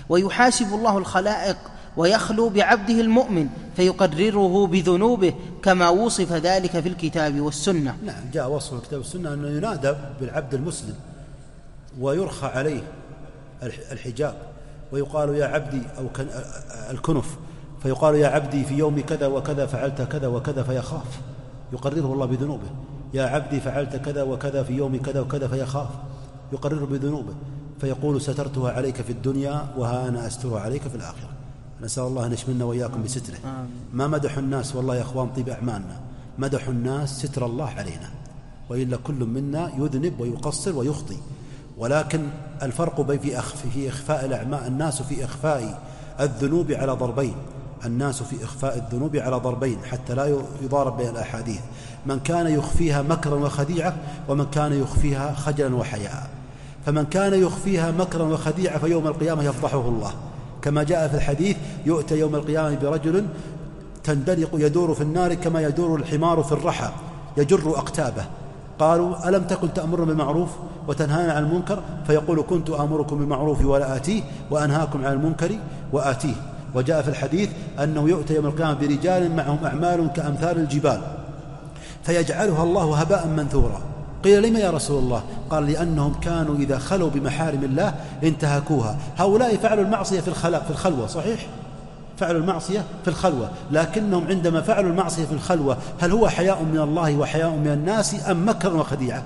ويحاسب الله الخلائق ويخلو بعبده المؤمن فيقرره بذنوبه كما وصف ذلك في الكتاب والسنة. نعم، جاء وصف الكتاب والسنة أنه ينادى بالعبد المسلم ويرخى عليه الحجاب ويقال يا عبدي، أو الكنف، فيقال يا عبدي في يوم كذا وكذا فعلت كذا وكذا فيخاف، يقرره الله بذنوبه. يا عبدي فعلت كذا وكذا في يوم كذا وكذا فيخاف، يقرره بذنوبه، فيقول سترتها عليك في الدنيا وها أنا أسترها عليك في الآخرة. نسأل الله أن يشملنا وإياكم بستره. ما مدح الناس والله يا أخوان طيب أعمالنا، مدح الناس ستر الله علينا، وإلا كل منا يذنب ويقصر ويخطي، ولكن الفرق بين في إخفاء الأعمال، الناس في إخفاء الذنوب على ضربين، الناس في إخفاء الذنوب على ضربين حتى لا يضارب بين الأحاديث، من كان يخفيها مكرا وخديعة، ومن كان يخفيها خجلا وحياء. فمن كان يخفيها مكرا وخديعة فيوم القيامة يفضحه الله، كما جاء في الحديث يؤتى يوم القيامة برجل تندلق يدور في النار كما يدور الحمار في الرحى يجر أقتابه. قالوا ألم تكن تأمرنا بالمعروف وتنهانا عن المنكر؟ فيقول كنت آمركم بالمعروف ولا آتيه وأنهاكم عن المنكر وآتيه. وجاء في الحديث أنه يؤتى يوم القيامة برجال معهم أعمال كأمثال الجبال فيجعلها الله هباء منثورا. قيل لما يا رسول الله؟ قال لأنهم كانوا إذا خلوا بمحارم الله انتهكوها. هؤلاء فعلوا المعصية في الخلوة، صحيح، فعلوا المعصية في الخلوة، لكنهم عندما فعلوا المعصية في الخلوة هل هو حياء من الله وحياء من الناس أم مكر وخديعة؟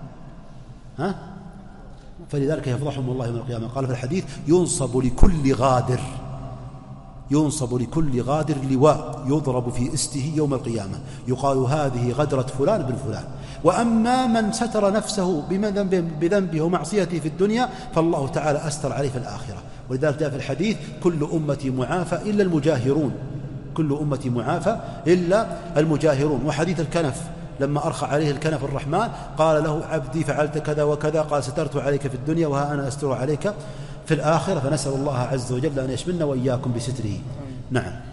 فلذلك يفضحهم الله يوم القيامة. قال في الحديث ينصب لكل غادر لواء يضرب في استه يوم القيامة يقال هذه غدرة فلان بن فلان. وأما من ستر نفسه بذنبه ومعصيته في الدنيا فالله تعالى أستر عليه في الآخرة. ولذلك جاء في الحديث كل أمتي معافى إلا المجاهرون، كل أمتي معافى إلا المجاهرون. وحديث الكنف لما أرخى عليه الكنف الرحمن قال له عبدي فعلت كذا وكذا، قال سترت عليك في الدنيا وها أنا أستر عليك في الآخرة. فنسأل الله عز وجل أن يشملنا وإياكم بستره. نعم.